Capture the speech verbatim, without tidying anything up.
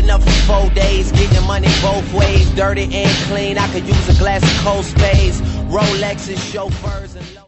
been up for four days, getting money both ways, dirty and clean. I could use a glass of cold spades, Rolexes, chauffeurs, and